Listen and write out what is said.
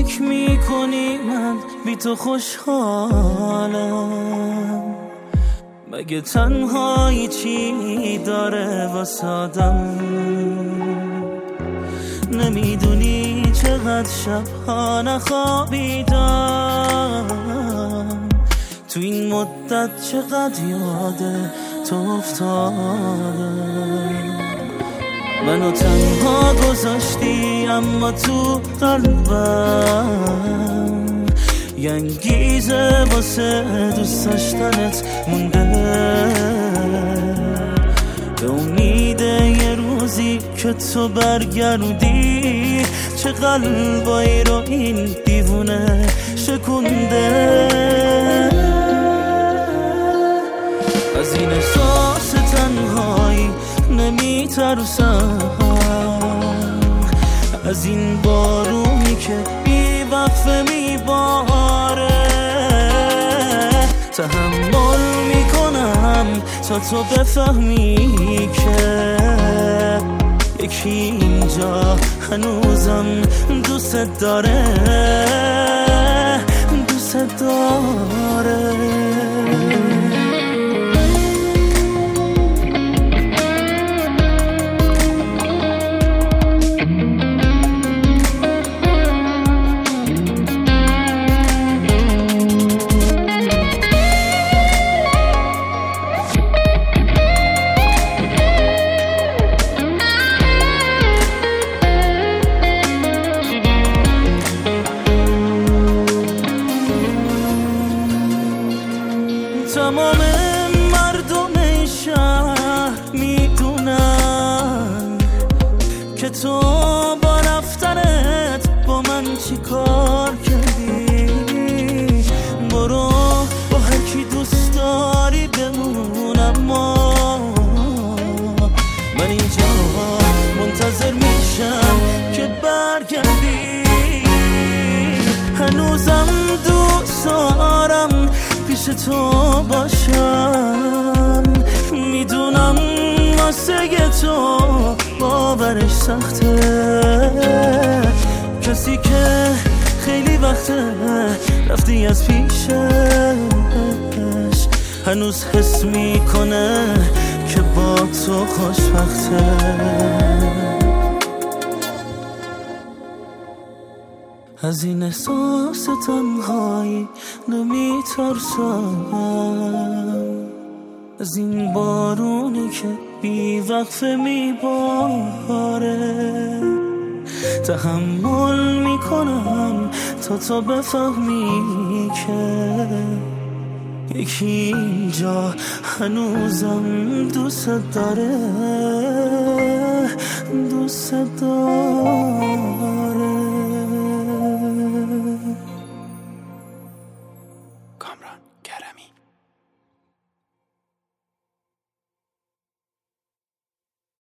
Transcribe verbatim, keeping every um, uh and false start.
فکر میکنی من بی تو خوشحالم؟ مگه تنهایی چی داره واسادم؟ نمیدونی چقدر شبها نخوابیدم، تو این مدت چقدر یاده تو افتادم. منو تنها گذاشتی اما تو قلبم یه انگیزه واسه دوست داشتنت مونده، به امید یه روزی که تو برگردی چه قلبایی رو این دیوونه شکونده. از این احساس تنهایی نمیترسم، از این بارونی که بی وقفه میباره تحمل میکنم تا تو بفهمی که یکی اینجا هنوزم دوست داره، دوست داره. تمام مردم شهر میدونن که تو با رفتنت با من چی کار کردی. برو با هر کی دوست داری بمون، اما من اینجا منتظر میشم که برگردی. هنوزم دوست دارم پیش تو باشم، میدونم واسه تو باورش سخته. کسی که خیلی وقته رفتی از پیشش هنوز حس میکنه که با تو خوشبخته. از این احساس تنهایی نمیترسم، از این بارونی که بی وقفه میباره تحمل میکنم تا تو بفهمی که یکی اینجا هنوزم دوست داره، دوست داره.